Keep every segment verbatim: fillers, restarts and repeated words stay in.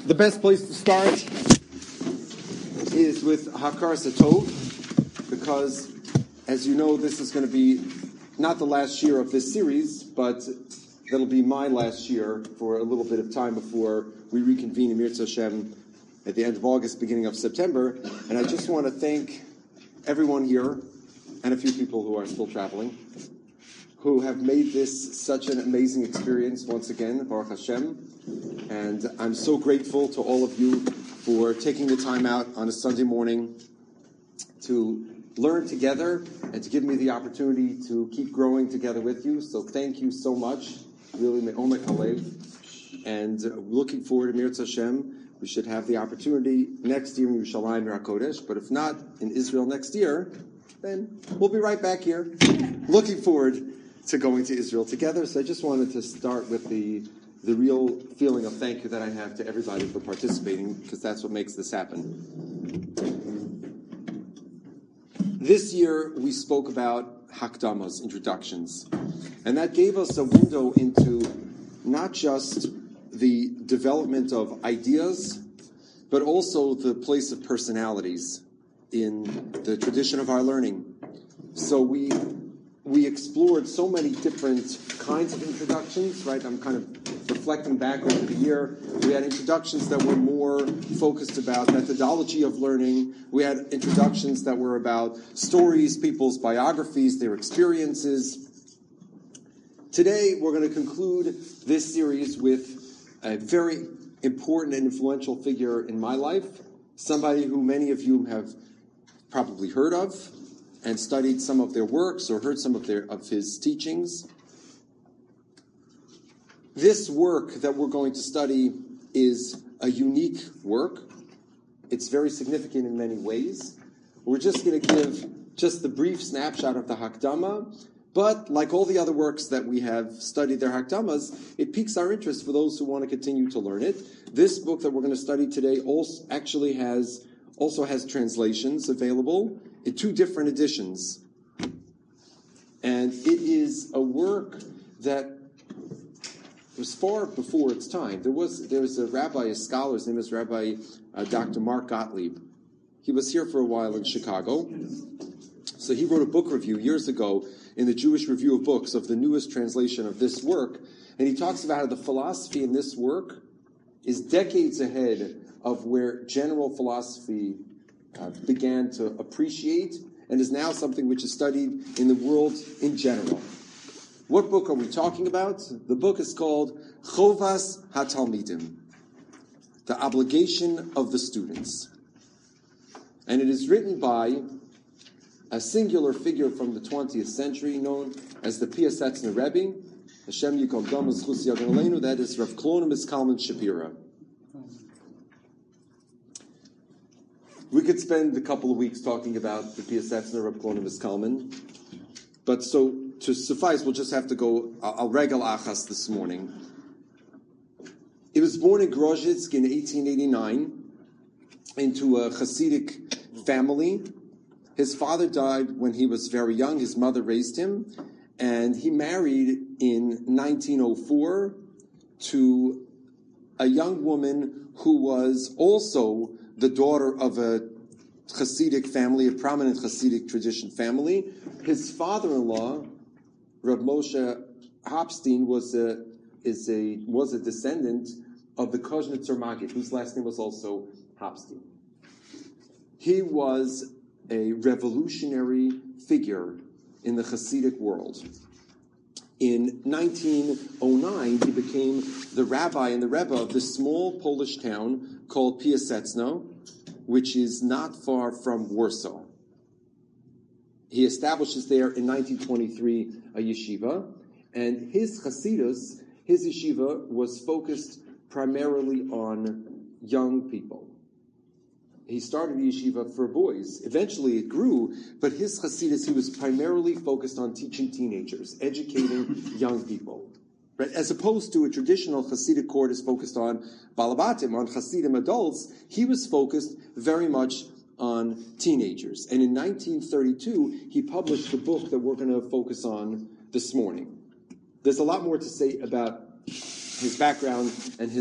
The best place to start is with Hakaras HaTov, because, as you know, this is going to be not the last year of this series, but that'll be my last year for a little bit of time before we reconvene in Mirza Hashem at the end of August, beginning of September. And I just want to thank everyone here, and a few people who are still traveling, who have made this such an amazing experience once again, Baruch Hashem. And I'm so grateful to all of you for taking the time out on a Sunday morning to learn together and to give me the opportunity to keep growing together with you. So thank you so much. Really, me'omek halev. And uh, looking forward to Mirza Hashem. We should have the opportunity next year in Yerushalayim HaKodesh. But if not in Israel next year, then we'll be right back here. Looking forward to going to Israel together. So I just wanted to start with the the real feeling of thank you that I have to everybody for participating, because that's what makes this happen. This year we spoke about Hakdamas, introductions, and that gave us a window into not just the development of ideas, but also the place of personalities in the tradition of our learning. So we we explored so many different kinds of introductions, right? I'm kind of reflecting back over the year. We had introductions that were more focused about methodology of learning. We had introductions that were about stories, people's biographies, their experiences. Today, we're going to conclude this series with a very important and influential figure in my life, somebody who many of you have probably heard of and studied some of their works or heard some of their of his teachings. This work that we're going to study is a unique work. It's very significant in many ways. We're just going to give just the brief snapshot of the Hakdama, but like all the other works that we have studied their Hakdamas, it piques our interest for those who want to continue to learn it. This book that we're going to study today also actually has also has translations available in two different editions. And it is a work that was far before its time. There was there was a rabbi, a scholar, his name is Rabbi uh, Doctor Mark Gottlieb. He was here for a while in Chicago. So he wrote a book review years ago in the Jewish Review of Books of the newest translation of this work. And he talks about how the philosophy in this work is decades ahead of where general philosophy uh, began to appreciate, and is now something which is studied in the world in general. What book are we talking about? The book is called Chovas HaTalmidim, The Obligation of the Students. And it is written by a singular figure from the twentieth century known as the Piasetzner Rebbe, Hashem Yikom Dam Zchus Yagen Aleinu, that is Rav Klonimus Kalman Shapira. We could spend a couple of weeks talking about the Piasetzner Rav Klonimus Kalman, but so to suffice, we'll just have to go al regel achas this morning. He was born in Grozhitsk in eighteen eighty-nine into a Hasidic family. His father died when he was very young. His mother raised him, and he married in nineteen oh four to a young woman who was also the daughter of a Hasidic family, a prominent Hasidic tradition family. His father-in-law, Rav Moshe Hopstein, was a is a was a descendant of the Koznitzer Maggid, whose last name was also Hopstein. He was a revolutionary figure in the Hasidic world. In nineteen oh nine, he became the rabbi and the rebbe of this small Polish town called Piaseczno, which is not far from Warsaw. He establishes there in nineteen twenty-three a yeshiva, and his Hasidus, his yeshiva, was focused primarily on young people. He started the yeshiva for boys. Eventually it grew, but his Hasidus, he was primarily focused on teaching teenagers, educating young people. Right? As opposed to a traditional Hasidic court is focused on balabatim, on Hasidim adults, he was focused very much on teenagers. And in nineteen thirty-two, he published the book that we're going to focus on this morning. There's a lot more to say about his background and his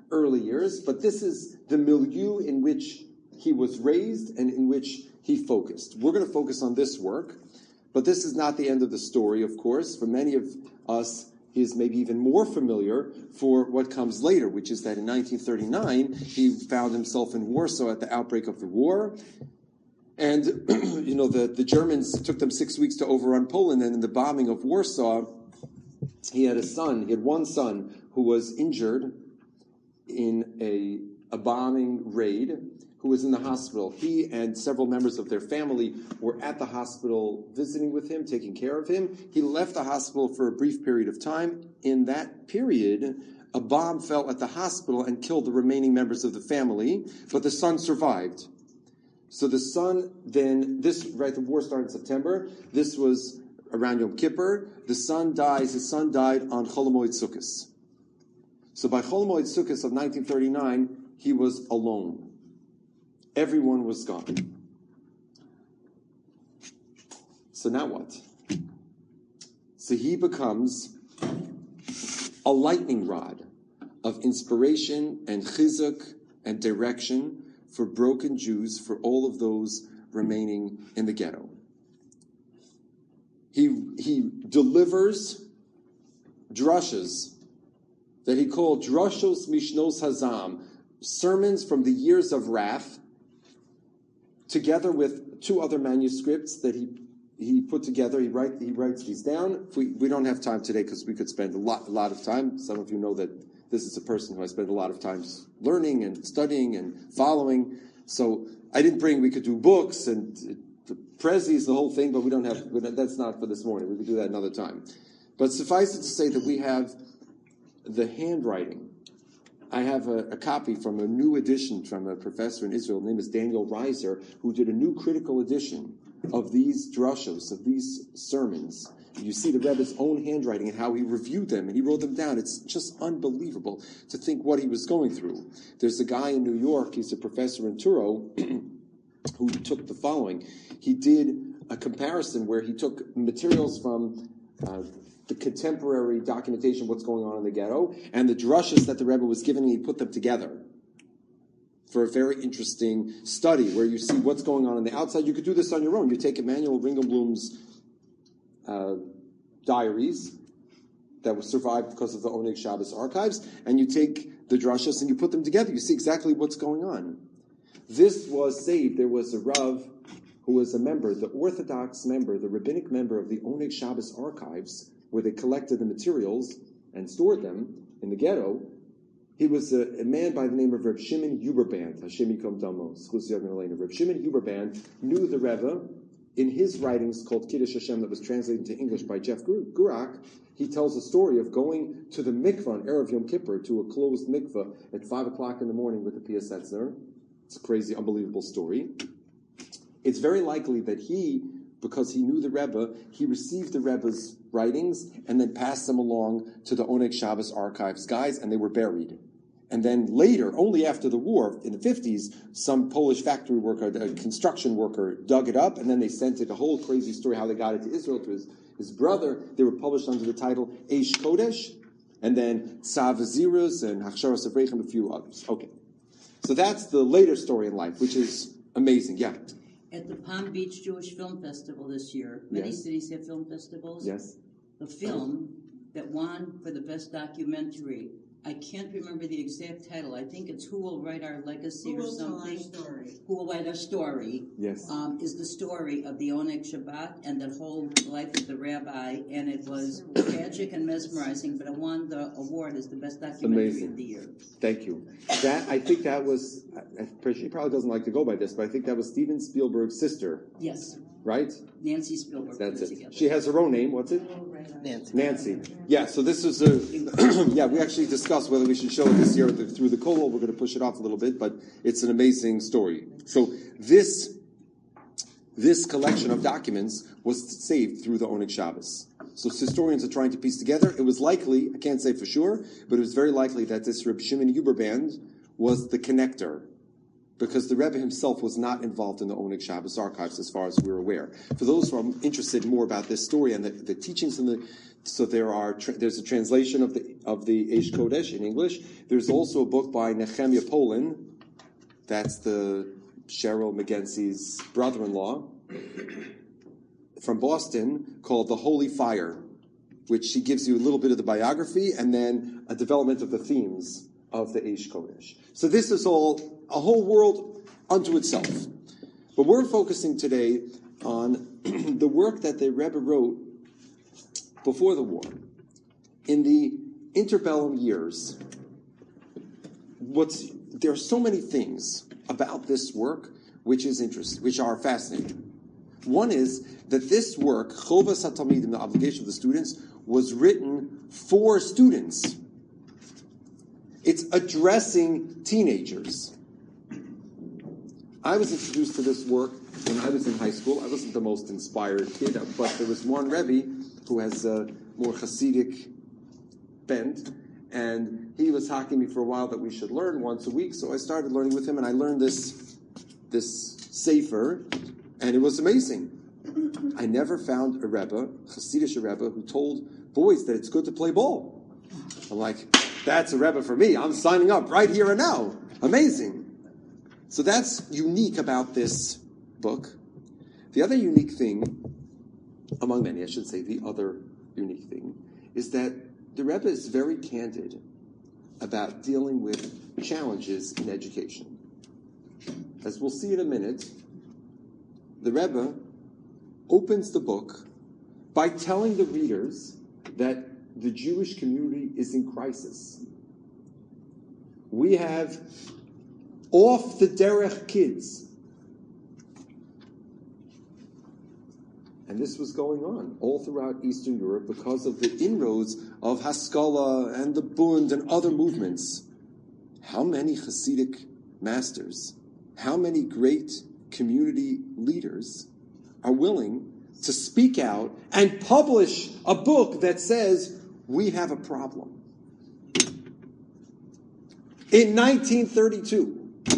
early years, but this is the milieu in which he was raised and in which he focused. We're going to focus on this work, but this is not the end of the story, of course. For many of us, he is maybe even more familiar for what comes later, which is that in nineteen thirty-nine, he found himself in Warsaw at the outbreak of the war. And, you know, the, the Germans, it took them six weeks to overrun Poland, and in the bombing of Warsaw, he had a son, he had one son who was injured in a, a bombing raid, who was in the hospital. He and several members of their family were at the hospital visiting with him, taking care of him. He left the hospital for a brief period of time. In that period, a bomb fell at the hospital and killed the remaining members of the family, but the son survived. So the son then, this, right, the war started in September. This was around Yom Kippur. The son dies, his son died on Chol Hamoed Sukkos. So by Chol Hamoed Sukkos of nineteen thirty-nine, he was alone. Everyone was gone. So now what? So he becomes a lightning rod of inspiration and chizuk and direction for broken Jews, for all of those remaining in the ghetto. He, he delivers drushes that he called Drushos Mishnos Hazam, sermons from the years of wrath, together with two other manuscripts that he he put together. He write he writes these down. We we don't have time today because we could spend a lot a lot of time. Some of you know that this is a person who I spend a lot of time learning and studying and following. So I didn't bring. We could do books and the prezis, the whole thing, but we don't have. That's not for this morning. We could do that another time. But suffice it to say that we have the handwriting. I have a, a copy from a new edition from a professor in Israel. His name is Daniel Reiser, who did a new critical edition of these drushos, of these sermons. You see the Rebbe's own handwriting and how he reviewed them, and he wrote them down. It's just unbelievable to think what he was going through. There's a guy in New York, he's a professor in Touro, who took the following. He did a comparison where he took materials from uh, the contemporary documentation of what's going on in the ghetto, and the drushes that the Rebbe was given, and he put them together for a very interesting study where you see what's going on on the outside. You could do this on your own. You take Emanuel Ringelblum's uh, diaries that was survived because of the Oneg Shabbos archives, and you take the drushes and you put them together. You see exactly what's going on. This was saved. There was a Rav who was a member, the Orthodox member, the rabbinic member of the Oneg Shabbos archives, where they collected the materials and stored them in the ghetto. He was a, a man by the name of Reb Shimon Huberband. Hashem Yikom Damo. Reb Shimon Huberband knew the Rebbe. In his writings called Kiddush Hashem, that was translated into English by Jeff Gurak, he tells a story of going to the mikvah on Erev Yom Kippur, to a closed mikvah at five o'clock in the morning with the Pia Setzner. It's a crazy, unbelievable story. It's very likely that he, because he knew the Rebbe, he received the Rebbe's writings and then passed them along to the Oneg Shabbos archives guys, and they were buried. And then later, only after the war, in the fifties, some Polish factory worker, a construction worker, dug it up, and then they sent it, a whole crazy story how they got it to Israel, to his, his brother. They were published under the title Eish Kodesh, and then Tzav Azirus and Hachsharas Avreichem, and a few others. Okay. So that's the later story in life, which is amazing. Yeah. At the Palm Beach Jewish Film Festival this year, many Yes. cities have film festivals. Yes. The film that won for the best documentary, I can't remember the exact title. I think it's Who Will Write Our Legacy Who or will tell something. our story? Who Will Write Our Story? Yes. Um, is the story of the Oneg Shabbat and the whole life of the rabbi, and it was tragic and mesmerizing, but it won the award as the best documentary Amazing. of the year. Thank you. That I think that was. I, I, she probably doesn't like to go by this, but I think that was Steven Spielberg's sister, Yes, right? Nancy Spielberg That's put it it. together. She has her own name. What's it? Nancy. Nancy. Yeah. So this is a. yeah. We actually discussed whether we should show it this year through the Kollel. We're going to push it off a little bit, but it's an amazing story. So this this collection of documents was saved through the Oneg Shabbos. So historians are trying to piece together. It was likely, I can't say for sure, but it was very likely that this Reb Shimon Huberband was the connector because the Rebbe himself was not involved in the Oneg Shabbos archives as far as we're aware. For those who are interested more about this story and the, the teachings in the, so there are tra- there's a translation of the of the Eish Kodesh in English. There's also a book by Nehemiah Polin, that's the Cheryl McGinsey's brother-in-law, from Boston, called The Holy Fire, which she gives you a little bit of the biography and then a development of the themes of the Eish Kodesh. So this is all a whole world unto itself. But we're focusing today on the work that the Rebbe wrote before the war. In the interbellum years, what's there are so many things about this work which is interesting, which are fascinating. One is that this work, Chovas HaTalmidim, the obligation of the students, was written for students. It's addressing teenagers. I was introduced to this work when I was in high school. I wasn't the most inspired kid, but there was one Rebbe who has a more Hasidic bent, and he was talking to me for a while that we should learn once a week, so I started learning with him, and I learned this, this Sefer, and it was amazing. I never found a Rebbe, Hasidic Rebbe, who told boys that it's good to play ball. I'm like, that's a Rebbe for me. I'm signing up right here and now. Amazing. So that's unique about this book. The other unique thing, among many, I should say, the other unique thing, is that the Rebbe is very candid about dealing with challenges in education. As we'll see in a minute, the Rebbe opens the book by telling the readers that the Jewish community is in crisis. We have off the derech kids. And this was going on all throughout Eastern Europe because of the inroads of Haskalah and the Bund and other movements. How many Hasidic masters, how many great community leaders are willing to speak out and publish a book that says, we have a problem? In nineteen thirty-two,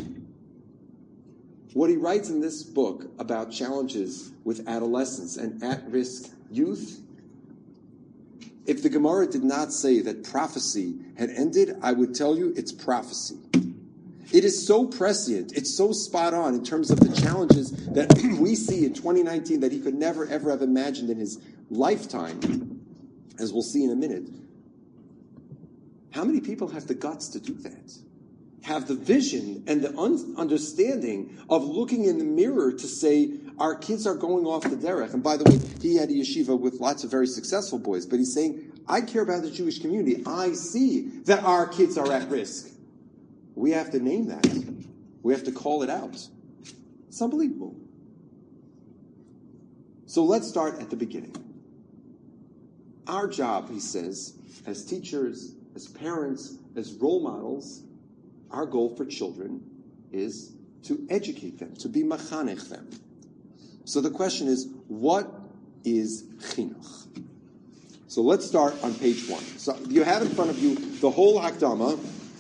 what he writes in this book about challenges with adolescents and at-risk youth, if the Gemara did not say that prophecy had ended, I would tell you it's prophecy. It is so prescient, it's so spot on in terms of the challenges that we see in twenty nineteen that he could never, ever have imagined in his lifetime, as we'll see in a minute. How many people have the guts to do that? Have the vision and the un- understanding of looking in the mirror to say, our kids are going off the derech. And by the way, he had a yeshiva with lots of very successful boys, but he's saying, I care about the Jewish community. I see that our kids are at risk. We have to name that. We have to call it out. It's unbelievable. So let's start at the beginning. Our job, he says, as teachers, as parents, as role models, our goal for children is to educate them, to be machanech them. So the question is, what is chinuch? So let's start on page one. So you have in front of you the whole Hakdama.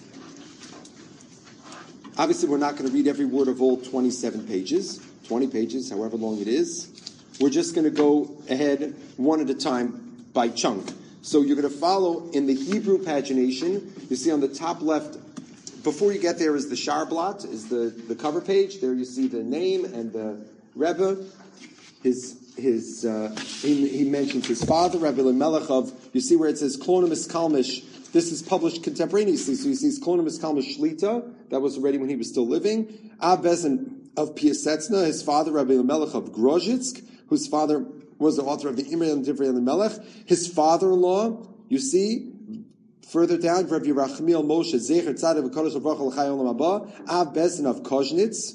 Obviously, we're not going to read every word of all twenty-seven pages, twenty pages, however long it is. We're just going to go ahead one at a time by chunk. So you're going to follow in the Hebrew pagination. You see on the top left, before you get there is the Sharblat, is the, the cover page. There you see the name and the Rebbe. His his uh, he, he mentions his father, Rebbe Elimelech of, you see where it says Klonimus Kalmish. This is published contemporaneously, so you see Klonimus Kalmish Shlita. That was already when he was still living. Ab Bezin of Piasetzna, his father, Rebbe Elimelech of Grozhitsk, whose father was the author of the Imre and Divrei Elimelech. His father-in-law, you see, further down, Rabbi Rachmiel Moshe Zecher Tzadik V'Kodesh L'Bracha L'Chai Olam Haba, Av Bezin of Koznitz.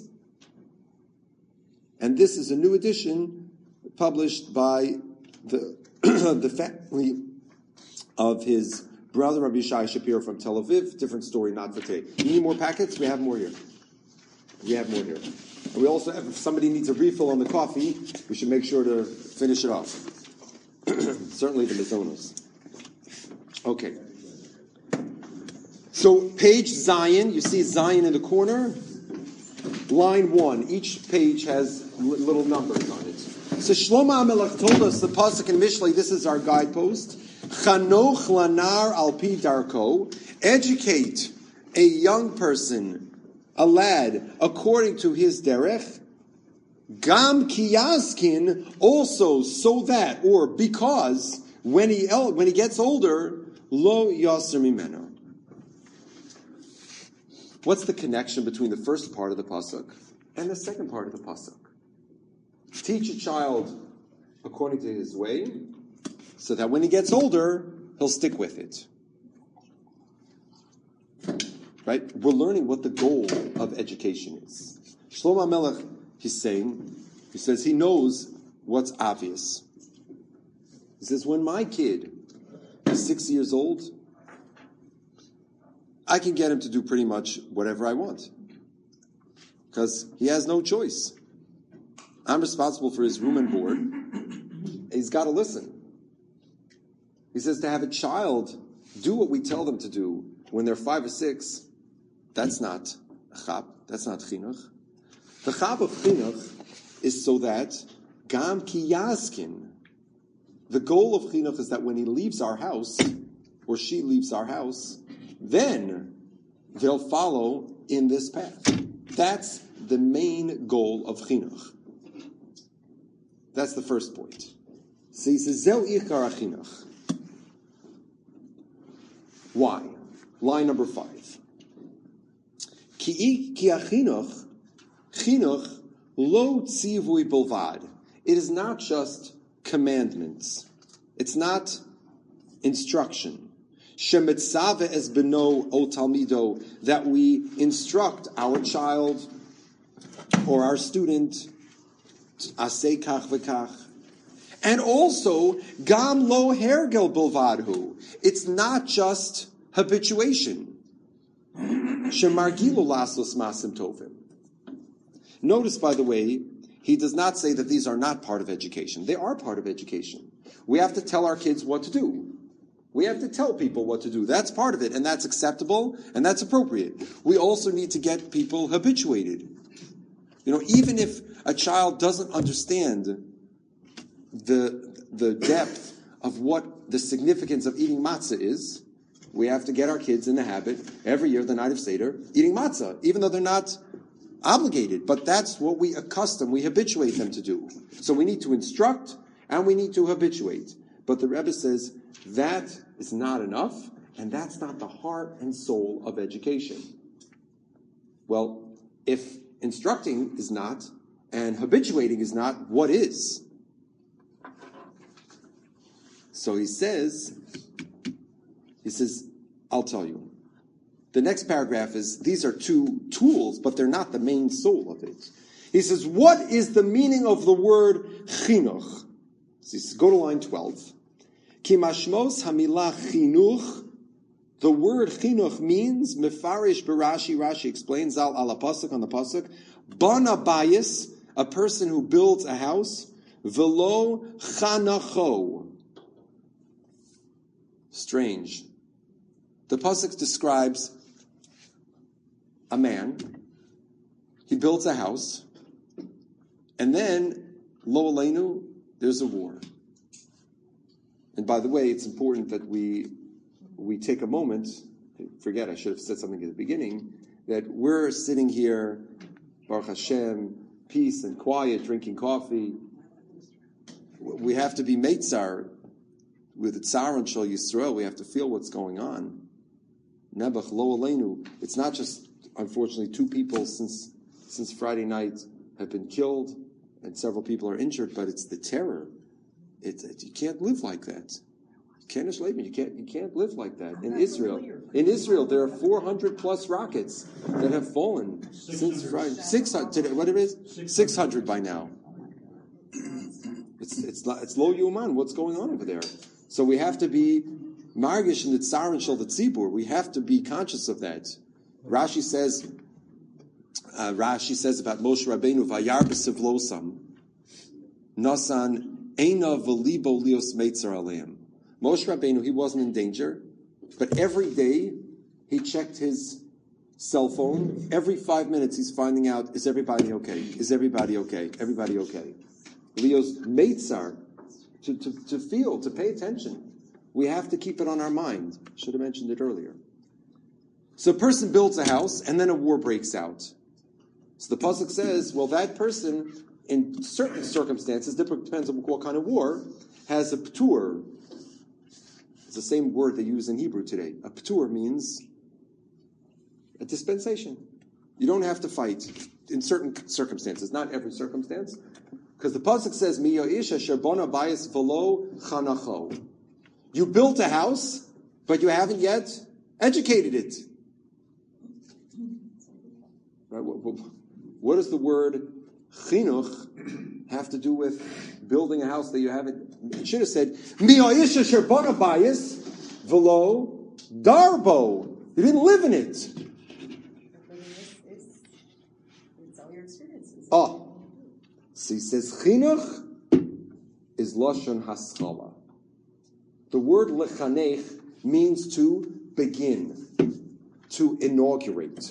And this is a new edition published by the the family of his brother Rabbi Shai Shapiro from Tel Aviv. Different story, not for today. You need more packets? We have more here. We have more here. And we also have, if somebody needs a refill on the coffee, we should make sure to finish it off. Certainly the Mizonos. Okay. So page Zion, you see Zion in the corner. line one. Each page has l- little numbers on it. So Shlomo HaMelech told us the pasuk in Mishlei. This is our guidepost. Chanoch lanar al pi darko. Educate a young person, a lad, according to his derech. Gam kiyaskin, also so that, or because, when he el- when he gets older, lo yaser mimeno. What's the connection between the first part of the pasuk and the second part of the pasuk? Teach a child according to his way, so that when he gets older, he'll stick with it. Right? We're learning what the goal of education is. Shlomo HaMelech, he's saying, he says he knows what's obvious. He says, when my kid is six years old, I can get him to do pretty much whatever I want. Because he has no choice. I'm responsible for his room and board. He's got to listen. He says to have a child do what we tell them to do when they're five or six, that's not a chap, that's not chinuch. The chap of chinuch is so that gam ki yaskin. The goal of chinuch is that when he leaves our house, or she leaves our house, then they'll follow in this path. That's the main goal of chinuch. That's the first point. So he says, Zeu ikar chinuch. Why? Line number five. Ki achinuch, chinuch lo tzivui bilvad. It is not just commandments. It's not instruction. Shemitzave es beno o talmido, that we instruct our child or our student, asay kach v'kach. And also, gam lo hergel bilvadhu. It's not just habituation. Shemargilu lasos masim tovim. Notice, by the way, he does not say that these are not part of education. They are part of education. We have to tell our kids what to do. We have to tell people what to do. That's part of it, and that's acceptable, and that's appropriate. We also need to get people habituated. You know, even if a child doesn't understand the, the depth of what the significance of eating matzah is, we have to get our kids in the habit, every year, the night of Seder, eating matzah, even though they're not obligated. But that's what we accustom, we habituate them to do. So we need to instruct, and we need to habituate. But the Rebbe says, that is not enough, and that's not the heart and soul of education. Well, if instructing is not, and habituating is not, what is? So he says, he says, I'll tell you. The next paragraph is, these are two tools, but they're not the main soul of it. He says, what is the meaning of the word chinuch? So he says, go to line twelve. Ki mashmos hamilah chinuch. The word chinuch means, mefarish b'Rashi, Rashi explains, al ala pasuk, on the pasuk, bana bayis, a person who builds a house, velo chanacho. Strange. The pasuk describes a man. He builds a house, and then, lo aleinu, there's a war. And by the way, it's important that we we take a moment. Forget, I should have said something at the beginning. That we're sitting here, Baruch Hashem, peace and quiet, drinking coffee. We have to be meitzar. With the Tsar and Shal Yisrael, we have to feel what's going on. Nebuch lo aleinu. It's not just, unfortunately, two people since since Friday night have been killed, and several people are injured, but it's the terror. It's it, you can't live like that. You can't you can't you can't live like that in Israel. In Israel, there are four hundred plus rockets that have fallen since Friday. Six hundred. What it is? Six hundred by now. It's it's it's lo yuman. What's going on over there? So we have to be margish in the tsar and shel the tzibur. We have to be conscious of that. Rashi says, uh, Rashi says about Moshe Rabbeinu, vayar b'sivlosam, nasan eina v'libo lios meitzar aleim. Moshe Rabbeinu, he wasn't in danger, but every day he checked his cell phone. Every five minutes he's finding out, is everybody okay? Is everybody okay? Everybody okay? Leo's meitzar, to, to, to feel, to pay attention. We have to keep it on our mind. Should have mentioned it earlier. So a person builds a house, and then a war breaks out. So the pasuk says, well, that person, in certain circumstances, depends on what kind of war, has a p'tur. It's the same word they use in Hebrew today. A p'tur means a dispensation. You don't have to fight in certain circumstances, not every circumstance, because the pasuk says, "Mi yo'ish asher bona bayis v'lo chanacho." You built a house, but you haven't yet educated it. Right? What does the word chinuch have to do with building a house that you haven't? It should have said, "Mi yo'ish asher bona bayis v'lo darbo." You didn't live in it. It's, it's, it's all your experiences. Oh, so he says chinuch is lashon haschala. The word lechanech means to begin, to inaugurate.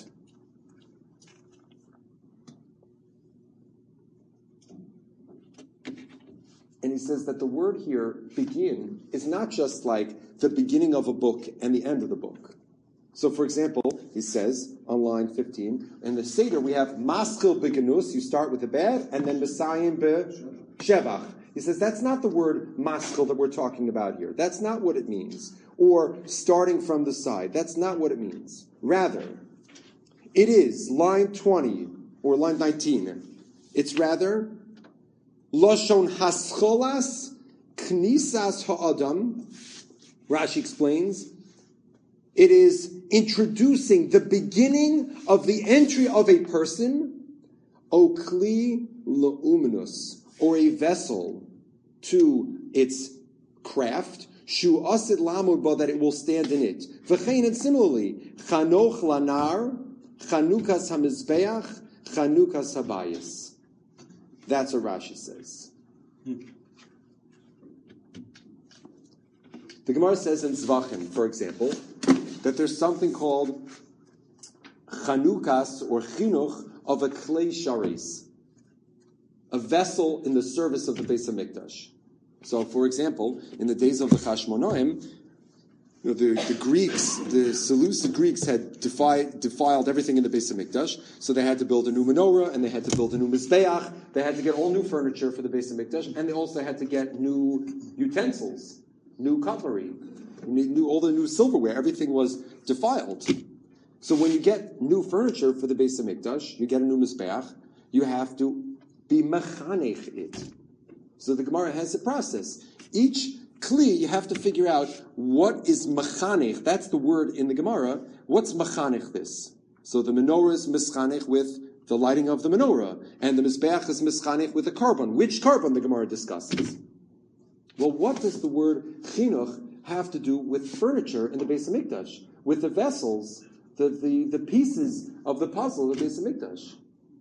And he says that the word here, begin, is not just like the beginning of a book and the end of the book. So, for example, he says on line fifteen, in the Seder we have maschil begenus, you start with the bad, and then mesayim be-shevach. He says that's not the word maschil that we're talking about here. That's not what it means. Or starting from the side. That's not what it means. Rather, it is line twenty or line nineteen. It's rather lashon hascholas knisas ha'adam. Rashi explains, it is introducing the beginning of the entry of a person, o kli le'uminus, or a vessel to its craft, shu asid lamud ba, that it will stand in it. V'chein, and similarly, chanoch lanar, chanukas hamizbeach, chanukas habayis. That's what Rashi says. The Gemara says in Zvachim, for example, that there's something called chanukas or chinuch of a klei sharis, a vessel in the service of the Beis HaMikdash. So, for example, in the days of the Chashmonaim, you know, the, the Greeks, the Seleucid Greeks had defied, defiled everything in the Beis HaMikdash, so they had to build a new menorah, and they had to build a new mizbeach, they had to get all new furniture for the Beis HaMikdash, and they also had to get new utensils, new cutlery, new, all the new silverware. Everything was defiled. So when you get new furniture for the Beis HaMikdash, you get a new mizbeach, you have to be mechanech it. So the Gemara has a process. Each kli, you have to figure out what is mechanech. That's the word in the Gemara. What's mechanech this? So the menorah is mischanech with the lighting of the menorah, and the mizbeach is mischanech with the carbon. Which carbon the Gemara discusses? Well, what does the word chinuch have to do with furniture in the Beis HaMikdash? With the vessels, the, the, the pieces of the puzzle of the Beis HaMikdash?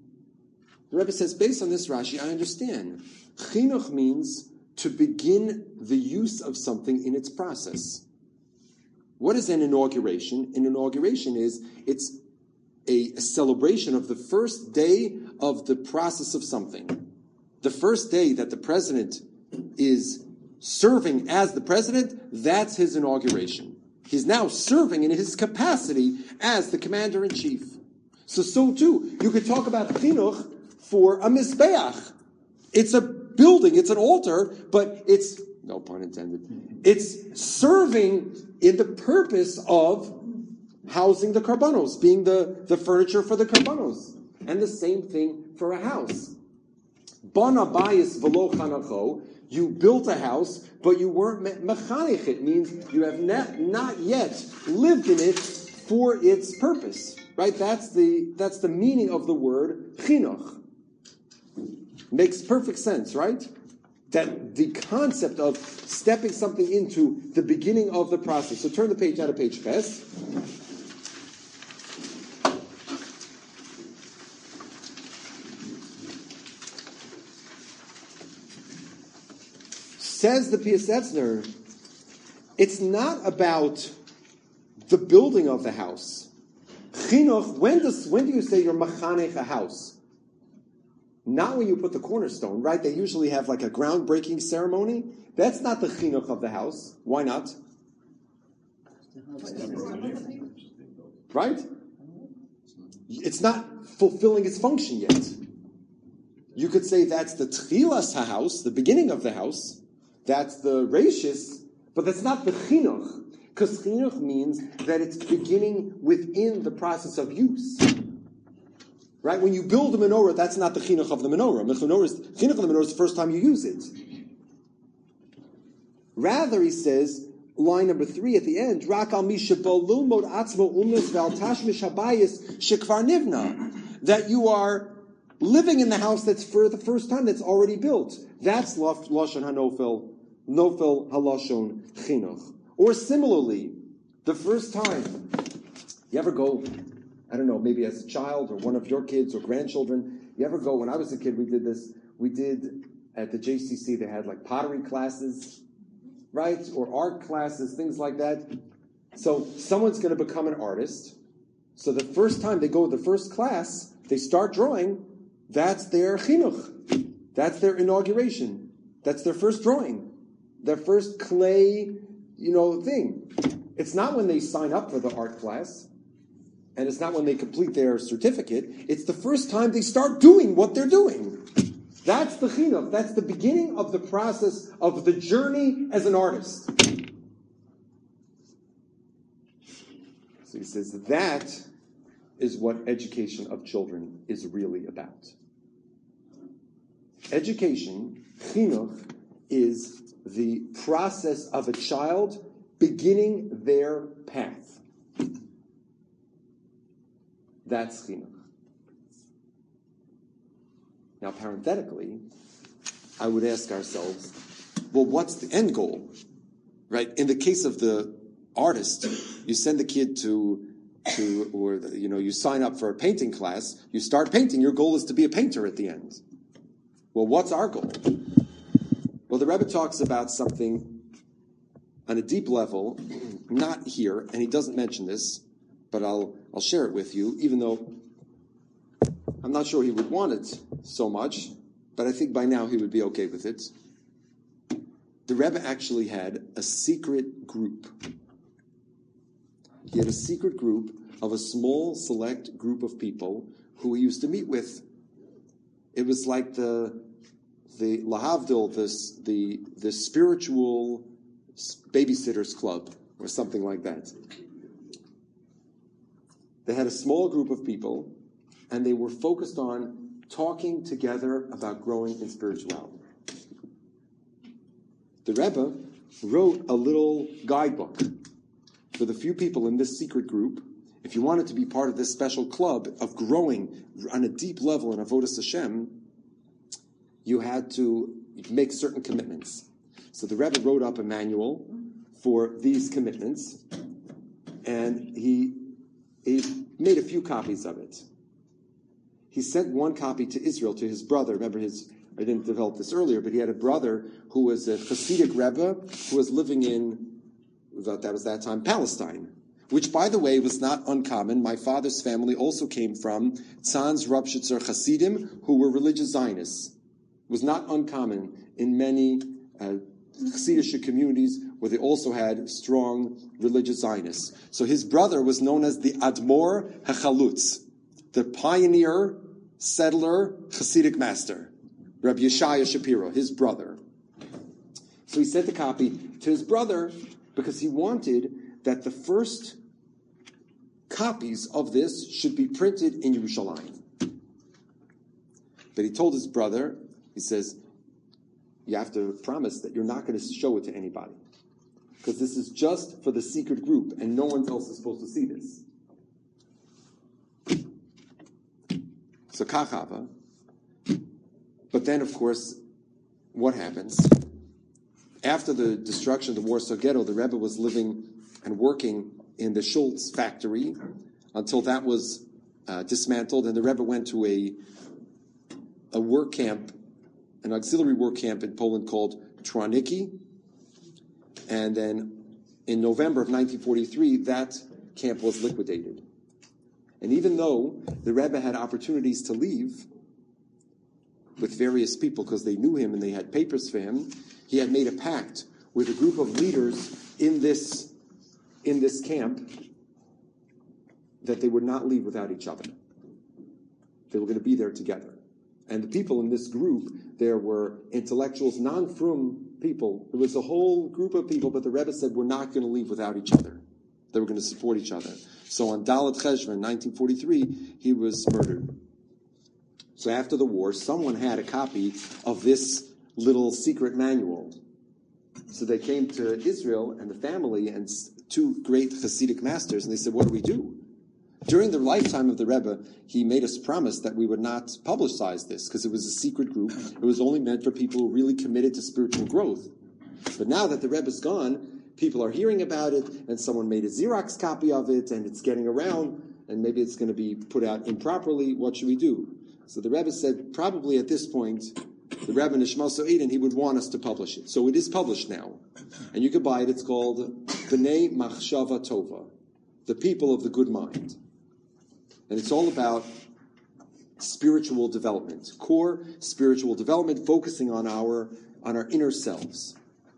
The Rebbe says, based on this Rashi, I understand. Chinuch means to begin the use of something in its process. What is an inauguration? An inauguration is, it's a, a celebration of the first day of the process of something. The first day that the president is serving as the president, that's his inauguration. He's now serving in his capacity as the commander-in-chief. So, so too, you could talk about chinuch for a mizbeach. It's a building, it's an altar, but it's, no pun intended, it's serving in the purpose of housing the karbanos, being the, the furniture for the karbanos. And the same thing for a house. Bana bayis v'lo chanacho, you built a house, but you weren't mechanech. It means you have not, not yet lived in it for its purpose. Right? That's the, that's the meaning of the word chinuch. Makes perfect sense, right? That the concept of stepping something into the beginning of the process. So turn the page out of page Ches. Says the Piasetzner, it's not about the building of the house. Chinuch, when does when do you say you're machanech a house? Not when you put the cornerstone, right? They usually have like a groundbreaking ceremony. That's not the chinuch of the house. Why not? Right? It's not fulfilling its function yet. You could say that's the tchilas house, the beginning of the house. That's the reishis, but that's not the chinuch. Because chinuch means that it's beginning within the process of use. Right? When you build a menorah, that's not the chinuch of the menorah. The chinuch is, chinuch of the menorah is the first time you use it. Rather, he says, line number three at the end, Rak al mi shebolu mod atzmo umnes ve'al tashmish habayis shekvar nivna, that you are living in the house that's for the first time, that's already built. That's lashon hanofel, nofel halashon chinuch. Or similarly, the first time you ever go, I don't know, maybe as a child or one of your kids or grandchildren, you ever go, when I was a kid, we did this, we did at the J C C, they had like pottery classes, right? Or art classes, things like that. So someone's going to become an artist. So the first time they go to the first class, they start drawing, that's their chinuch. That's their inauguration. That's their first drawing. Their first clay, you know, thing. It's not when they sign up for the art class, and it's not when they complete their certificate. It's the first time they start doing what they're doing. That's the chinuch. That's the beginning of the process of the journey as an artist. So he says that is what education of children is really about. Education, chinuch, is the process of a child beginning their path. That's chinuch. Now, parenthetically, I would ask ourselves, well, what's the end goal? Right? In the case of the artist, you send the kid to, to or, the, you know, you sign up for a painting class, you start painting, your goal is to be a painter at the end. Well, what's our goal? Well, the Rebbe talks about something on a deep level, not here, and he doesn't mention this, but I'll I'll share it with you, even though I'm not sure he would want it so much, but I think by now he would be okay with it. The Rebbe actually had a secret group. He had a secret group of a small, select group of people who he used to meet with. It was like the the lahavdil, this the the spiritual babysitters club or something like that. They had a small group of people, and they were focused on talking together about growing in spirituality. The Rebbe wrote a little guidebook for the few people in this secret group. If you wanted to be part of this special club of growing on a deep level in Avodas Hashem, you had to make certain commitments. So the Rebbe wrote up a manual for these commitments, and he, he made a few copies of it. He sent one copy to Israel, to his brother. Remember, his I didn't develop this earlier, but he had a brother who was a Hasidic Rebbe who was living in, that was that time, Palestine, which, by the way, was not uncommon. My father's family also came from Tzanz Rabshitzer Hasidim, who were religious Zionists. It was not uncommon in many uh, Hasidic communities where they also had strong religious Zionists. So his brother was known as the Admor HaChalutz, the pioneer, settler, Hasidic master, Rabbi Yeshaya Shapiro, his brother. So he sent a copy to his brother because he wanted that the first copies of this should be printed in Yerushalayim. But he told his brother, he says, you have to promise that you're not going to show it to anybody, because this is just for the secret group, and no one else is supposed to see this. So kachava. But then, of course, what happens? After the destruction of the Warsaw Ghetto, the Rebbe was living and working in the Schultz factory until that was uh, dismantled, and the Rebbe went to a a work camp, an auxiliary work camp in Poland called Troniki. And then in November of nineteen forty-three, that camp was liquidated. And even though the Rebbe had opportunities to leave with various people because they knew him and they had papers for him, he had made a pact with a group of leaders in this, in this camp that they would not leave without each other. They were going to be there together. And the people in this group, there were intellectuals, non-frum people. It was a whole group of people, but the Rebbe said, we're not going to leave without each other. They were going to support each other. So on Dalet Cheshvan, nineteen forty-three, he was murdered. So after the war, someone had a copy of this little secret manual. So they came to Israel and the family and two great Hasidic masters, and they said, what do we do? During the lifetime of the Rebbe, he made us promise that we would not publicize this because it was a secret group. It was only meant for people who really committed to spiritual growth. But now that the Rebbe's gone, people are hearing about it, and someone made a Xerox copy of it, and it's getting around, and maybe it's going to be put out improperly. What should we do? So the Rebbe said, probably at this point, the Rebbe Nishmaso Eden, he would want us to publish it. So it is published now. And you can buy it. It's called B'nai Machshava Tova, the people of the good mind. And it's all about spiritual development, core spiritual development, focusing on our on our inner selves.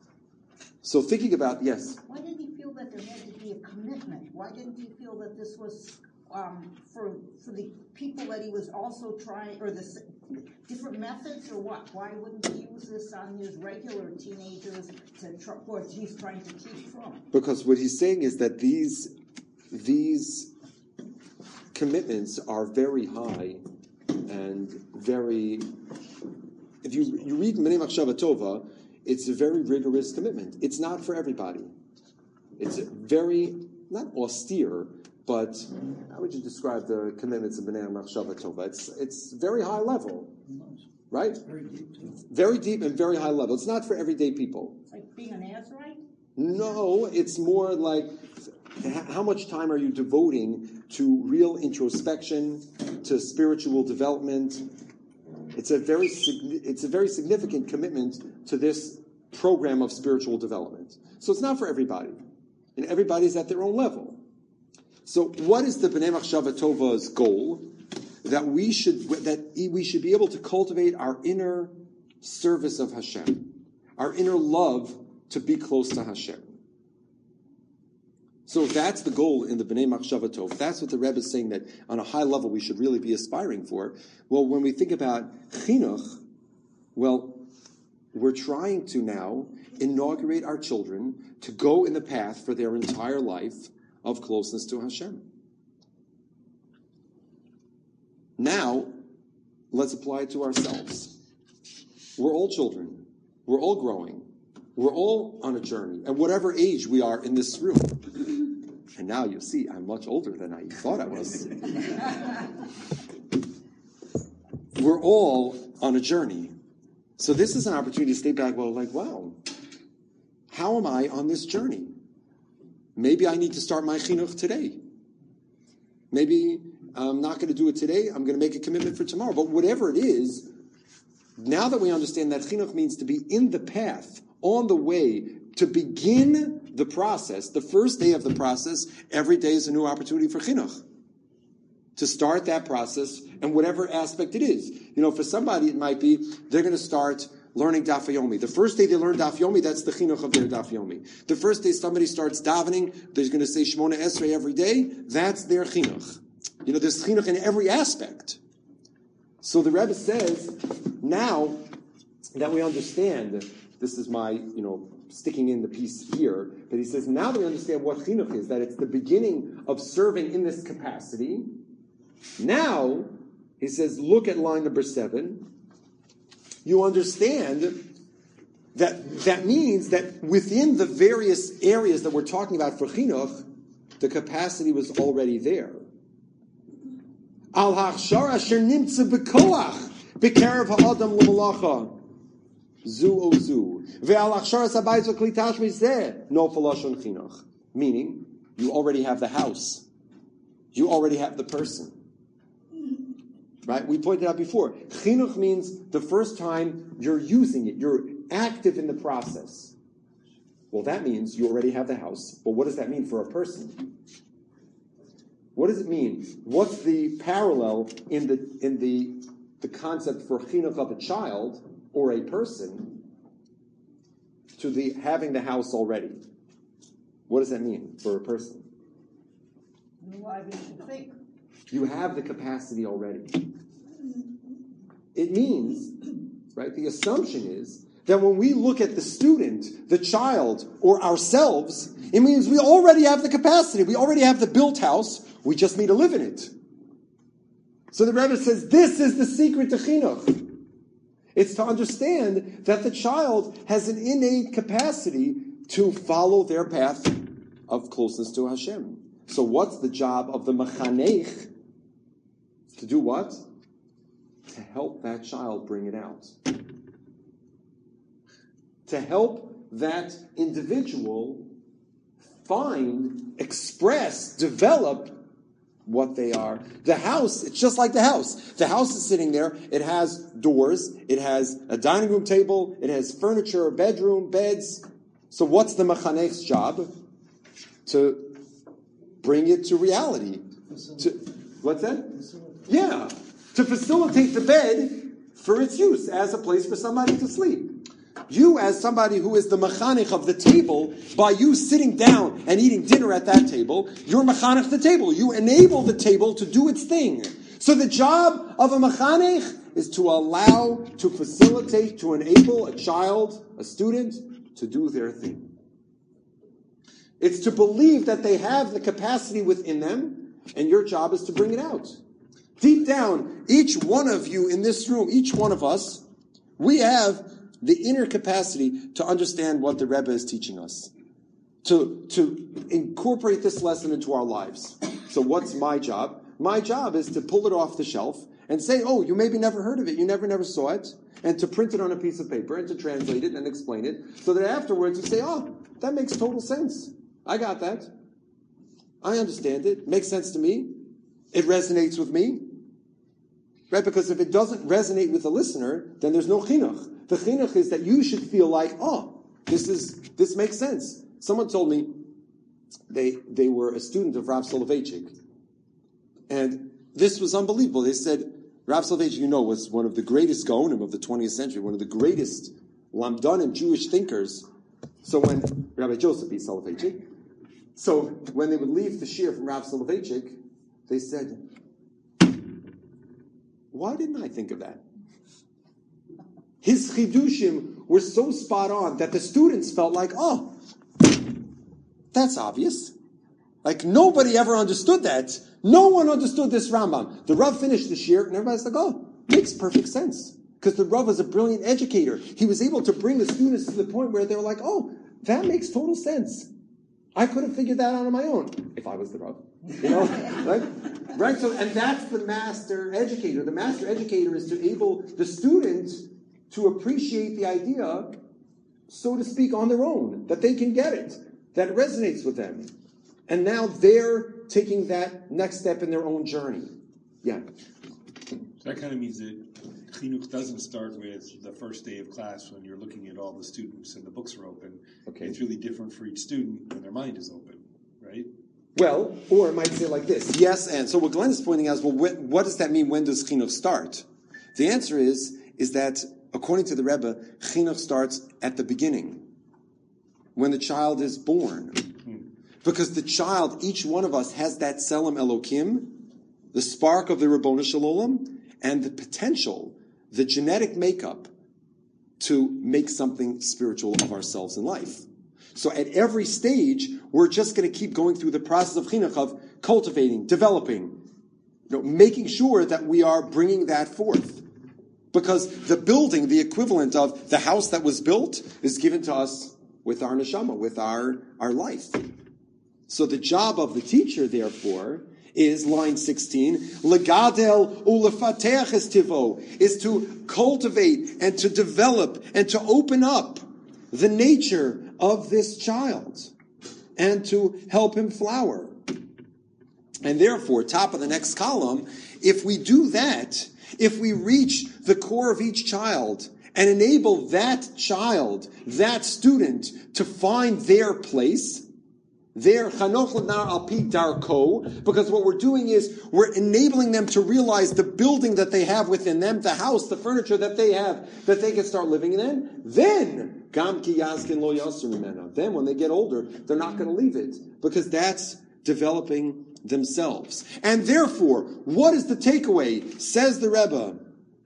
So thinking about, yes? Why did he feel that there had to be a commitment? Why didn't he feel that this was um, for for the people that he was also trying, or the different methods, or what? Why wouldn't he use this on his regular teenagers to try, or he's trying to teach from? Because what he's saying is that these these commitments are very high and very, if you, you read B'nai Machshava Tova, it's a very rigorous commitment. It's not for everybody. It's very, not austere, but how would you describe the commitments of B'nai Machshava Tova? It's, it's very high level, right? Very deep, too. Very deep and very high level. It's not for everyday people. It's like being an Nazarite? No, it's more like, how much time are you devoting to real introspection, to spiritual development? It's a very it's a very significant commitment to this program of spiritual development. So it's not for everybody, and everybody's at their own level. So what is the B'nai Machshava Tova's goal? That we should that we should be able to cultivate our inner service of Hashem, our inner love to be close to Hashem. So that's the goal in the B'nai Machshava Tov. That's what the Rebbe is saying, that on a high level we should really be aspiring for. Well, when we think about chinuch, well, we're trying to now inaugurate our children to go in the path for their entire life of closeness to Hashem. Now, let's apply it to ourselves. We're all children. We're all growing. We're all on a journey, at whatever age we are in this room. And now you see, I'm much older than I thought I was. We're all on a journey. So this is an opportunity to stay back, well, like, wow, how am I on this journey? Maybe I need to start my chinuch today. Maybe I'm not going to do it today. I'm going to make a commitment for tomorrow. But whatever it is, now that we understand that chinuch means to be in the path, on the way, to begin the process, the first day of the process, every day is a new opportunity for chinuch. To start that process, and whatever aspect it is. You know, for somebody it might be, they're going to start learning Daf Yomi. The first day they learn Daf Yomi, that's the chinuch of their Daf Yomi. The first day somebody starts davening, they're going to say Shemona Esrei every day, that's their chinuch. You know, there's chinuch in every aspect. So the Rebbe says, now that we understand, this is my, you know, sticking in the piece here, but he says, now that we understand what chinuch is, that it's the beginning of serving in this capacity, now, he says, look at line number seven, you understand that that means that within the various areas that we're talking about for chinuch, the capacity was already there. Al ha'achshara asher nimtza b'koach b'kerev ha'adam l'malacha. Zu o zu. Ve'al ha'achshara sabayis v'kli tashmi zeh no falashon chinuch. Meaning, you already have the house. You already have the person. Right? We pointed out before. Chinuch means the first time you're using it. You're active in the process. Well, that means you already have the house. But what does that mean for a person? What does it mean? What's the parallel in the in the the concept for chinuch of a child or a person to the having the house already? What does that mean for a person? Why would you think? You have the capacity already. It means, right, the assumption is that when we look at the student, the child, or ourselves, it means we already have the capacity. We already have the built house. We just need to live in it. So the Rebbe says, this is the secret to chinuch. It's to understand that the child has an innate capacity to follow their path of closeness to Hashem. So what's the job of the mechanech? To do what? To help that child bring it out. To help that individual find, express, develop what they are. The house, it's just like the house. The house is sitting there. It has doors. It has a dining room table. It has furniture, a bedroom, beds. So what's the mechanech's job? To bring it to reality. To, what's that? Yeah. To facilitate the bed for its use as a place for somebody to sleep. You, as somebody who is the mechanech of the table, by you sitting down and eating dinner at that table, you're mechanech the table. You enable the table to do its thing. So the job of a mechanech is to allow, to facilitate, to enable a child, a student, to do their thing. It's to believe that they have the capacity within them, and your job is to bring it out. Deep down, each one of you in this room, each one of us, we have the inner capacity to understand what the Rebbe is teaching us, to, to incorporate this lesson into our lives. So what's my job? My job is to pull it off the shelf and say, oh, you maybe never heard of it, you never, never saw it, and to print it on a piece of paper and to translate it and explain it, so that afterwards you say, oh, that makes total sense. I got that. I understand it. It makes sense to me. It resonates with me. Right? Because if it doesn't resonate with the listener, then there's no chinuch. The chinuch is that you should feel like, oh, this is this makes sense. Someone told me they they were a student of Rav Soloveitchik. And this was unbelievable. They said, Rav Soloveitchik, you know, was one of the greatest Gaonim of the twentieth century, one of the greatest Lamdanim Jewish thinkers. So when Rabbi Joseph B. Soloveitchik, so when they would leave the shir from Rav Soloveitchik, they said, why didn't I think of that? His chidushim were so spot on that the students felt like, oh, that's obvious. Like nobody ever understood that. No one understood this Rambam. The Rav finished the shir and everybody's like, oh, makes perfect sense. Because the Rav was a brilliant educator. He was able to bring the students to the point where they were like, oh, that makes total sense. I could have figured that out on my own if I was the Rav. You know, right? Right? So, and that's the master educator. The master educator is to able the student to appreciate the idea, so to speak, on their own, that they can get it, that it resonates with them. And now they're taking that next step in their own journey. Yeah. So that kind of means that chinuch doesn't start with the first day of class when you're looking at all the students and the books are open. Okay. It's really different for each student when their mind is open, right? Well, or it might say like this, yes, and so what Glenn is pointing out is, well, when, what does that mean? When does chinuch start? The answer is, is that according to the Rebbe, chinuch starts at the beginning, when the child is born. Hmm. Because the child, each one of us has that Tselem Elokim, the spark of the Rabboni Shalom, and the potential, the genetic makeup to make something spiritual of ourselves in life. So at every stage, we're just going to keep going through the process of chinuch, of cultivating, developing, you know, making sure that we are bringing that forth. Because the building, the equivalent of the house that was built, is given to us with our neshama, with our, our life. So the job of the teacher, therefore, is, line sixteen, legadel ulefateach es tivo, is to cultivate and to develop and to open up the nature of this child and to help him flower. And therefore, top of the next column, if we do that, if we reach the core of each child and enable that child, that student, to find their place, There, Chanoch L'nar Al Pi Darko, because what we're doing is we're enabling them to realize the building that they have within them, the house, the furniture that they have, that they can start living in. Then, Gam Ki Yazkin Lo Yasser Mimena. Then, when they get older, they're not going to leave it, because that's developing themselves. And therefore, what is the takeaway? Says the Rebbe.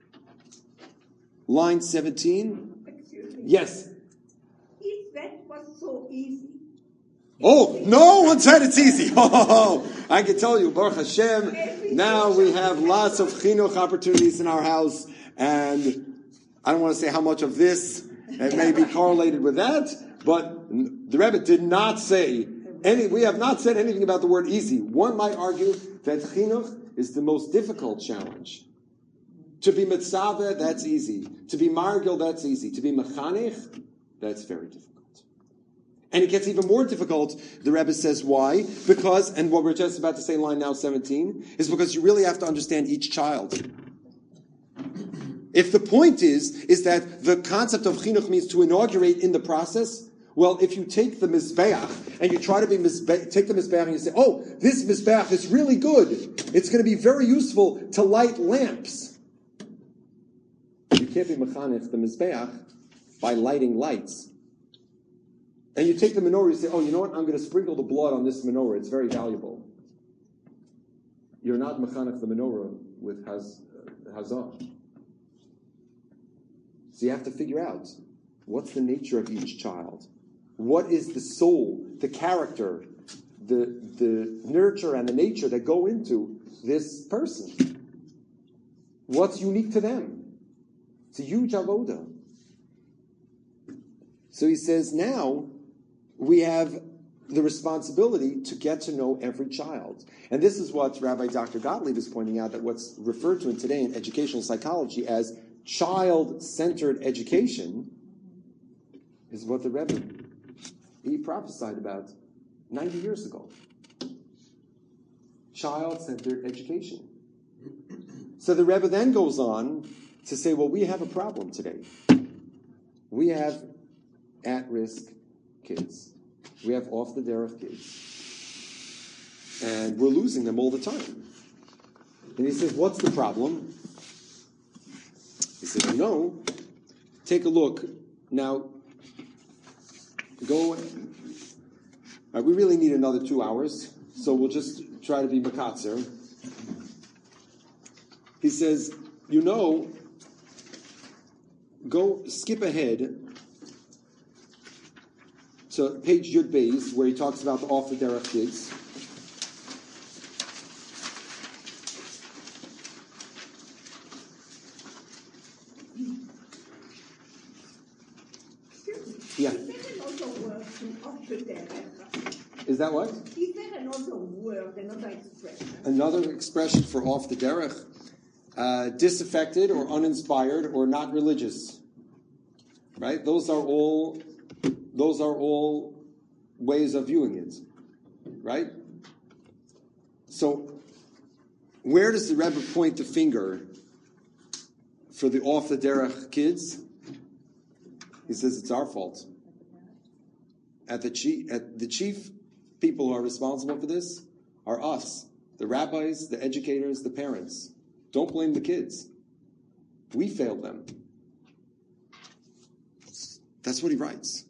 Line seventeen. Excuse me. Yes. If that was so easy. Oh, no one said it's easy. Oh, I can tell you, Baruch Hashem, now we have lots of chinuch opportunities in our house, and I don't want to say how much of this it may be correlated with that, but the Rebbe did not say any, we have not said anything about the word easy. One might argue that chinuch is the most difficult challenge. To be mitzvah, that's easy. To be margil, that's easy. To be mechanech, that's very difficult. And it gets even more difficult, the Rebbe says, why? Because, and what we're just about to say in line now seventeen, is because you really have to understand each child. If the point is, is that the concept of chinuch means to inaugurate in the process, well, if you take the mizbeach, and you try to be mizbeach, take the mizbeach and you say, oh, this mizbeach is really good. It's going to be very useful to light lamps. You can't be mechanech the mizbeach by lighting lights. And you take the menorah, you say, oh, you know what? I'm going to sprinkle the blood on this menorah. It's very valuable. You're not mechanech the menorah with haz, uh, hazah. So you have to figure out, what's the nature of each child? What is the soul, the character, the, the nurture and the nature that go into this person? What's unique to them? It's a huge avoda. So he says, now we have the responsibility to get to know every child. And this is what Rabbi Doctor Gottlieb is pointing out, that what's referred to in today in educational psychology as child-centered education is what the Rebbe, he prophesied about ninety years ago. Child-centered education. So the Rebbe then goes on to say, well, we have a problem today. We have at-risk kids. We have off-the-derech kids. And we're losing them all the time. And he says, what's the problem? He says, you know, take a look. Now, go, uh, we really need another two hours, so we'll just try to be makatzer. He says, you know, go skip ahead to page Yud Beis, where he talks about the off-the-derech kids. Yeah. Is that what? Is there another word, another expression? Another expression for off the derech, uh, disaffected or uninspired or not religious. Right? Those are all. Those are all ways of viewing it. Right? So, where does the Rebbe point the finger for the off the derech kids? He says it's our fault. At the chief, at the chief people who are responsible for this are us, the rabbis, the educators, the parents. Don't blame the kids. We failed them. That's what he writes.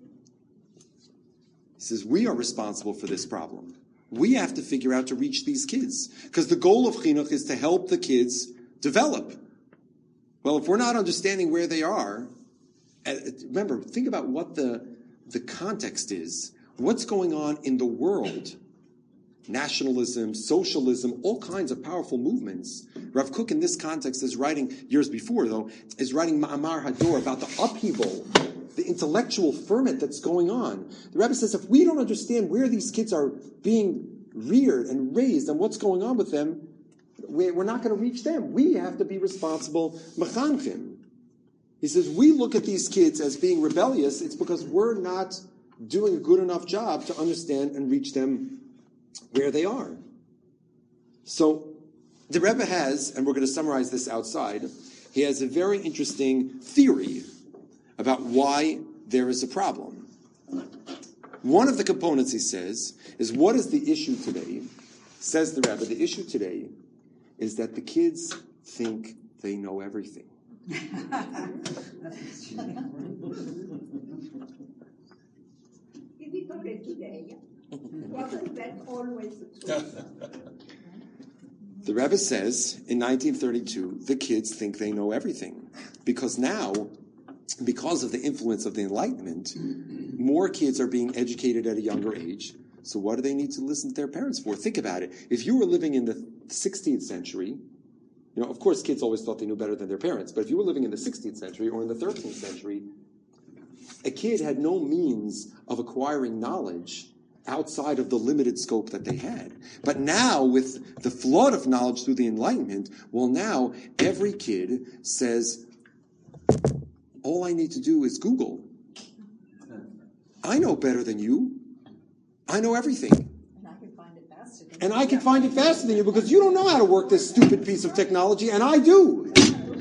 He says, we are responsible for this problem. We have to figure out to reach these kids. Because the goal of chinuch is to help the kids develop. Well, if we're not understanding where they are, remember, think about what the, the context is. What's going on in the world? Nationalism, socialism, all kinds of powerful movements. Rav Kook, in this context, is writing, years before though, is writing Ma'amar Hador about the upheaval, the intellectual ferment that's going on. The Rebbe says, if we don't understand where these kids are being reared and raised and what's going on with them, we're not going to reach them. We have to be responsible mechanchim. He says, we look at these kids as being rebellious, it's because we're not doing a good enough job to understand and reach them where they are. So, the Rebbe has, and we're going to summarize this outside, he has a very interesting theory about why there is a problem. One of the components, he says, is what is the issue today? Says the Rebbe, the issue today is that the kids think they know everything. Is it only today? Wasn't that always the truth? The Rebbe says in nineteen thirty-two, the kids think they know everything. Because now, because of the influence of the Enlightenment, more kids are being educated at a younger age. So what do they need to listen to their parents for? Think about it. If you were living in the sixteenth century, you know, of course kids always thought they knew better than their parents, but if you were living in the sixteenth century or in the thirteenth century, a kid had no means of acquiring knowledge outside of the limited scope that they had. But now, with the flood of knowledge through the Enlightenment, well, now every kid says, all I need to do is Google. I know better than you. I know everything. And I can find it faster than And I can find it faster than you because you don't know how to work this stupid piece of technology, and I do.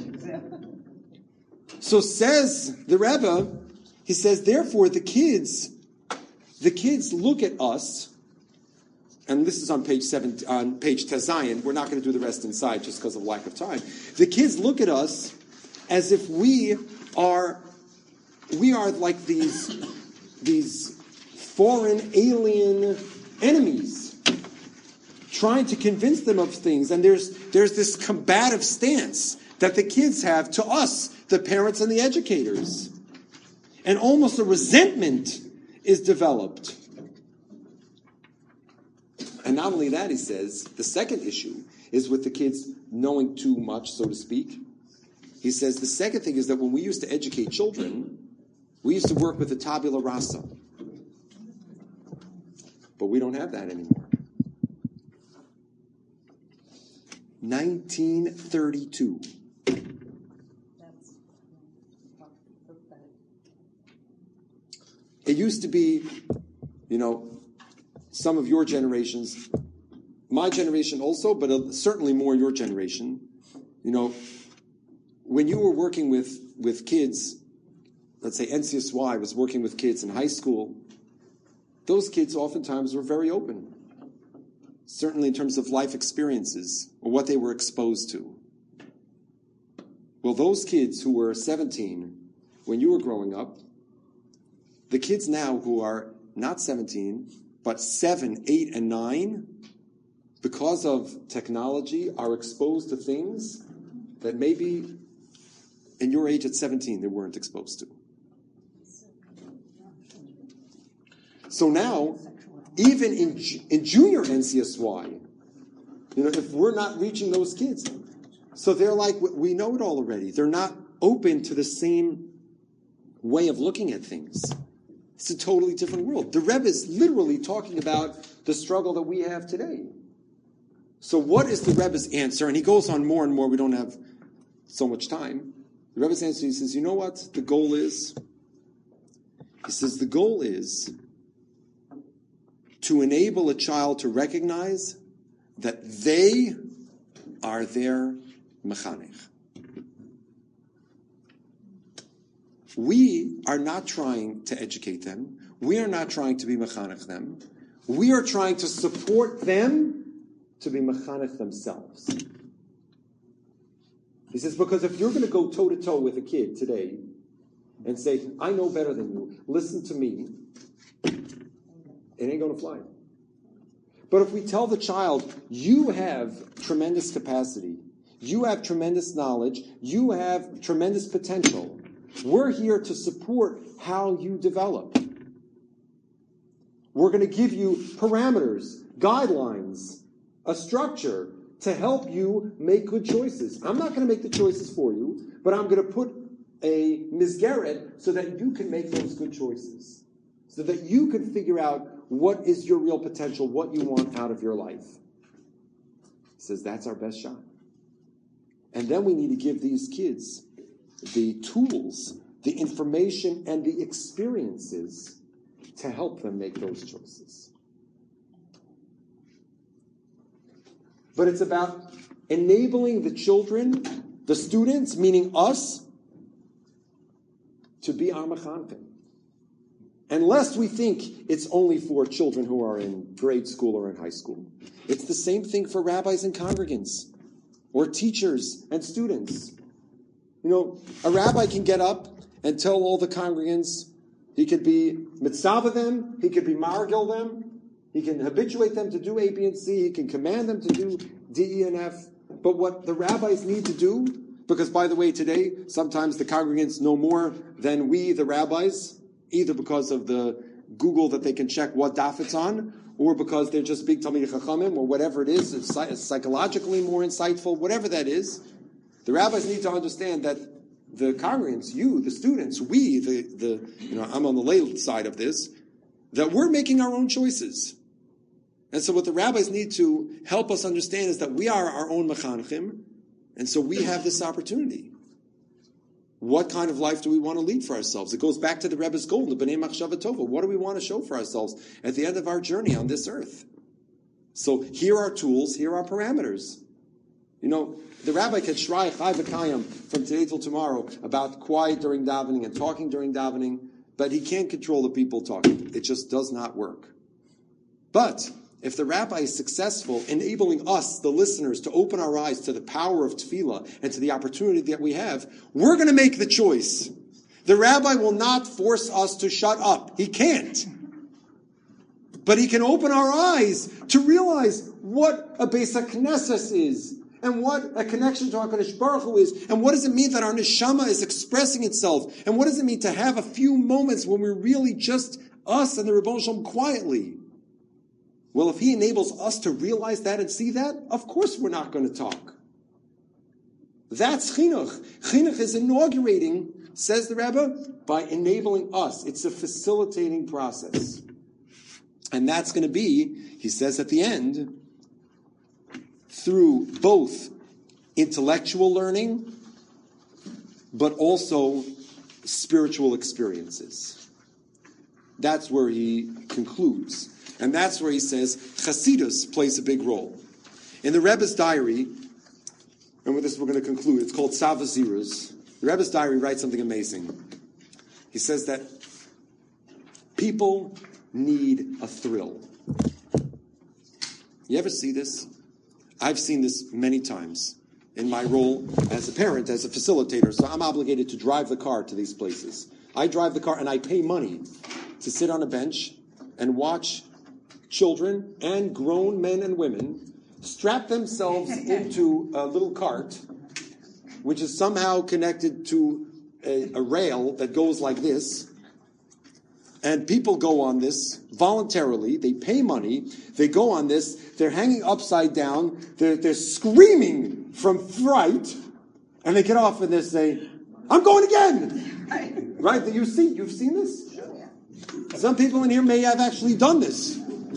So says the Rebbe, he says, therefore the kids, the kids look at us, and this is on page seven, on page Tezayin. We're not going to do the rest inside just because of lack of time. The kids look at us as if we are, we are like these, these foreign alien enemies, trying to convince them of things. And there's there's this combative stance that the kids have to us, the parents and the educators. And almost a resentment is developed. And not only that, he says, the second issue is with the kids knowing too much, so to speak. He says the second thing is that when we used to educate children, we used to work with the tabula rasa. But we don't have that anymore. nineteen thirty-two. That's pathetic. It used to be, you know, some of your generations, my generation also, but certainly more your generation, you know, when you were working with, with kids, let's say N C S Y was working with kids in high school, those kids oftentimes were very open, certainly in terms of life experiences or what they were exposed to. Well, those kids who were seventeen when you were growing up, the kids now who are not seventeen, but seven, eight, and nine, because of technology, are exposed to things that maybe in your age at seventeen they weren't exposed to. So now, even in in junior N C S Y, you know, if we're not reaching those kids, so they're like, we know it all already. They're not open to the same way of looking at things. It's a totally different world. The Rebbe is literally talking about the struggle that we have today. So what is the Rebbe's answer? And he goes on more and more. We don't have so much time. The Rebbe's answer, he says, you know what the goal is? He says the goal is to enable a child to recognize that they are their mechanech. We are not trying to educate them. We are not trying to be mechanech them. We are trying to support them to be mechanech themselves. He says, because if you're going to go toe-to-toe with a kid today and say, I know better than you, listen to me, it ain't going to fly. But if we tell the child, you have tremendous capacity, you have tremendous knowledge, you have tremendous potential, we're here to support how you develop. We're going to give you parameters, guidelines, a structure to help you make good choices. I'm not going to make the choices for you, but I'm going to put a mizgeret so that you can make those good choices, so that you can figure out what is your real potential, what you want out of your life. He says that's our best shot. And then we need to give these kids the tools, the information, and the experiences to help them make those choices. But it's about enabling the children, the students, meaning us, to be our mechanchim. unless we think it's only for children who are in grade school or in high school. It's the same thing for rabbis and congregants, or teachers and students. You know, a rabbi can get up and tell all the congregants, he could be mitzvah them, he could be margil them, he can habituate them to do A, B, and C, he can command them to do D, E, and F. But what the rabbis need to do, because by the way, today, sometimes the congregants know more than we, the rabbis, either because of the Google that they can check what daf it's on, or because they're just big Talmidei Chachamim, or whatever it is, it's psychologically more insightful, whatever that is. The rabbis need to understand that the congregants, you, the students, we, the, the you know, I'm on the lay side of this, that we're making our own choices. And so what the rabbis need to help us understand is that we are our own mechanchim, and so we have this opportunity. What kind of life do we want to lead for ourselves? It goes back to the Rebbe's goal, the B'nai Machshava Tova. What do we want to show for ourselves at the end of our journey on this earth? So here are tools, here are parameters. You know, the rabbi can shrei chai v'kayim from today till tomorrow about quiet during davening and talking during davening, but he can't control the people talking. It just does not work. But if the rabbi is successful, enabling us, the listeners, to open our eyes to the power of tefillah and to the opportunity that we have, we're going to make the choice. The rabbi will not force us to shut up. He can't. But he can open our eyes to realize what a Beis HaKnesses is, and what a connection to HaKadosh Baruch Hu is, and what does it mean that our neshama is expressing itself, and what does it mean to have a few moments when we're really just us and the Rebbeinu Shalom quietly. Well, if he enables us to realize that and see that, of course we're not going to talk. That's chinuch. Chinuch is inaugurating, says the Rebbe, by enabling us. It's a facilitating process. And that's going to be, he says at the end, through both intellectual learning, but also spiritual experiences. That's where he concludes. And that's where he says Chasidus plays a big role. In the Rebbe's diary, and with this we're going to conclude, it's called Tzava Ziruz. The Rebbe's diary writes something amazing. He says that people need a thrill. You ever see this? I've seen this many times in my role as a parent, as a facilitator, so I'm obligated to drive the car to these places. I drive the car and I pay money to sit on a bench and watch children and grown men and women strap themselves into a little cart, which is somehow connected to a, a rail that goes like this. And people go on this voluntarily. They pay money. They go on this. They're hanging upside down. They're, they're screaming from fright. And they get off and they say, I'm going again. Right? You see, you've seen this? Some people in here may have actually done this.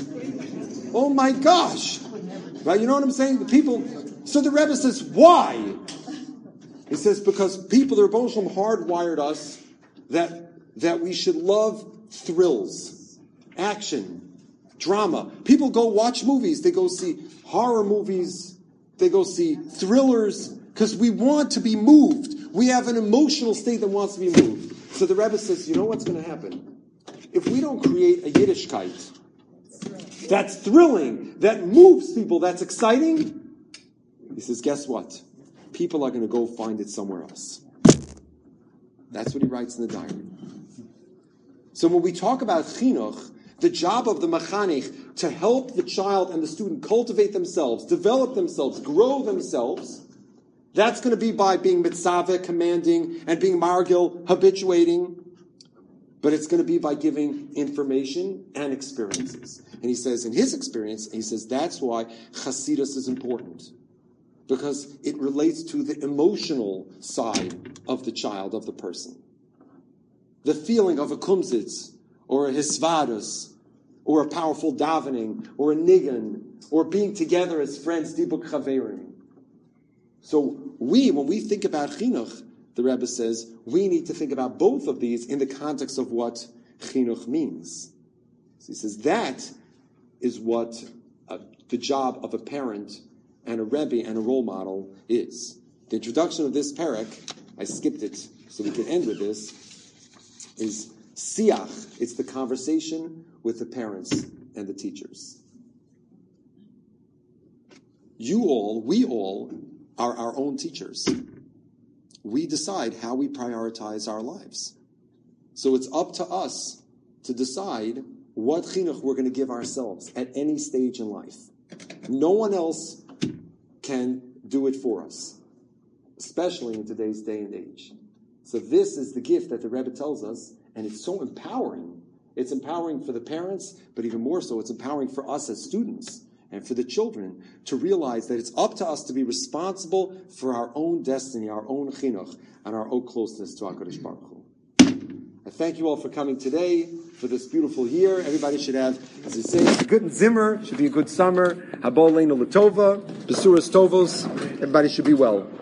Oh my gosh. Right? You know what I'm saying? The people. So the Rebbe says, why? He says, because people, the Rebbeinu Shalom hardwired us that, that we should love thrills, action, drama. People go watch movies. They go see horror movies. They go see thrillers because we want to be moved. We have an emotional state that wants to be moved. So the Rebbe says, you know what's going to happen? If we don't create a Yiddishkeit that's thrilling, that moves people, that's exciting, he says, guess what? People are going to go find it somewhere else. That's what he writes in the diary. So when we talk about chinuch, the job of the machanich to help the child and the student cultivate themselves, develop themselves, grow themselves, that's going to be by being mitzaveh, commanding, and being margil, habituating. But it's going to be by giving information and experiences. And he says, in his experience, he says that's why Chasidus is important. Because it relates to the emotional side of the child, of the person. The feeling of a kumzitz, or a hisvadus, or a powerful davening, or a nigun, or being together as friends, dibuk chaverim. So we, when we think about chinuch, the Rebbe says, we need to think about both of these in the context of what chinuch means. So he says that is what uh, the job of a parent and a Rebbe and a role model is. The introduction of this parak, I skipped it so we can end with this, is Siach, it's the conversation with the parents and the teachers. You all, we all, are our own teachers. We decide how we prioritize our lives. So it's up to us to decide what chinuch we're going to give ourselves at any stage in life. No one else can do it for us, especially in today's day and age. So this is the gift that the Rebbe tells us, and it's so empowering. It's empowering for the parents, but even more so, it's empowering for us as students and for the children to realize that it's up to us to be responsible for our own destiny, our own chinuch, and our own closeness to HaKadosh Baruch Hu. I thank you all for coming today, for this beautiful year. Everybody should have, as we say, a good zimmer, should be a good summer. Habol Leinu Latova, Besuras Tovos. Everybody should be well.